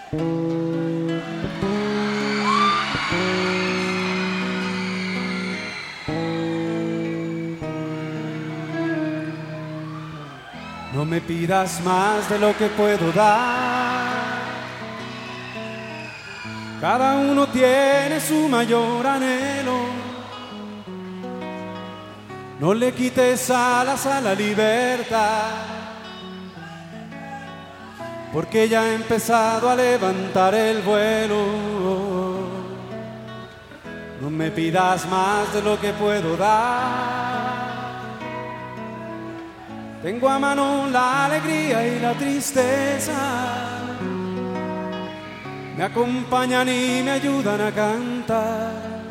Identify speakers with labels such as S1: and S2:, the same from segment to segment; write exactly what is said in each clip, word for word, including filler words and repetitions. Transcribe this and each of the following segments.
S1: No me pidas más de lo que puedo dar. Cada uno tiene su mayor anhelo. No le quites alas a la libertad, porque ya ha empezado a levantar el vuelo. No me pidas más de lo que puedo dar. Tengo a mano la alegría y la tristeza, me acompañan y me ayudan a cantar.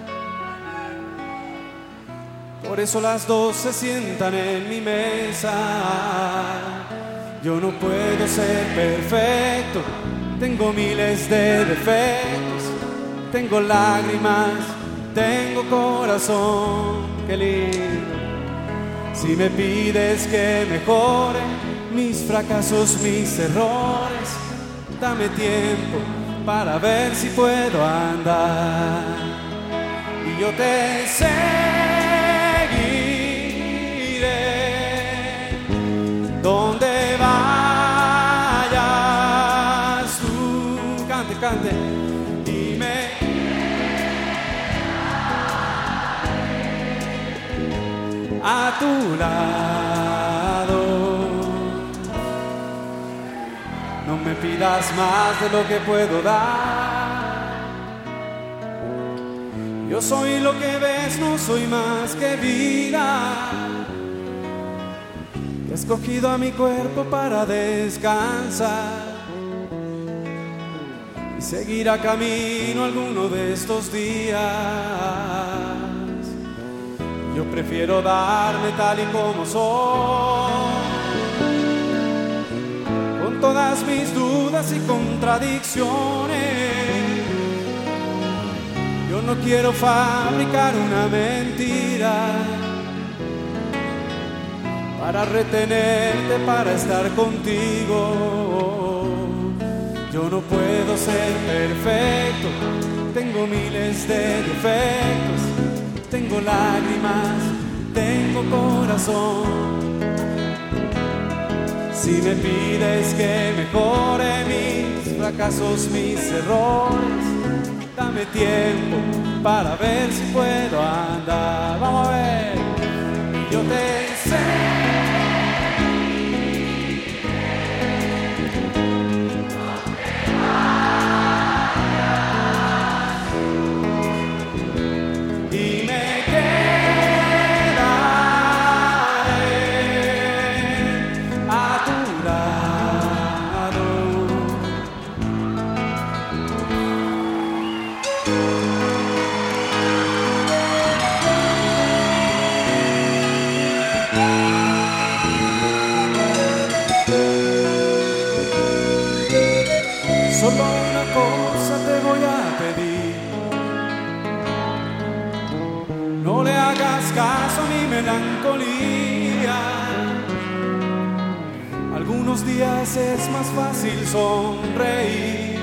S1: Por eso las dos se sientan en mi mesa. Yo no puedo ser perfecto, tengo miles de defectos, tengo lágrimas, tengo corazón, qué lindo. Si me pides que mejore mis fracasos, mis errores, dame tiempo para ver si puedo andar. Y yo te seguiré donde vayas tú. Cante, cante. Y me a tu lado. No me pidas más de lo que puedo dar. Yo soy lo que ves, no soy más que vida. He escogido a mi cuerpo para descansar y seguir a camino alguno de estos días. Yo prefiero darme tal y como soy, con todas mis dudas y contradicciones. Yo no quiero fabricar una mentira para retenerte, para estar contigo. Yo no puedo ser perfecto, tengo miles de defectos, tengo lágrimas, tengo corazón. Si me pides que mejore mis fracasos, mis errores, dame tiempo para ver si puedo andar. Vamos a ver. Yo te solo una cosa te voy a pedir: no le hagas caso a mi melancolía. Algunos días es más fácil sonreír,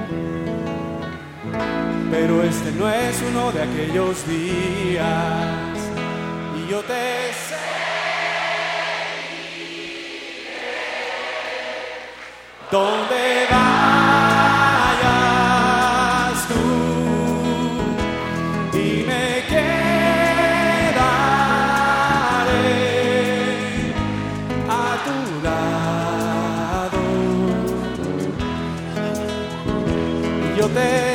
S1: pero este no es uno de aquellos días. Y yo te seguiré donde vayas tú, y me quedaré a tu lado. Y yo te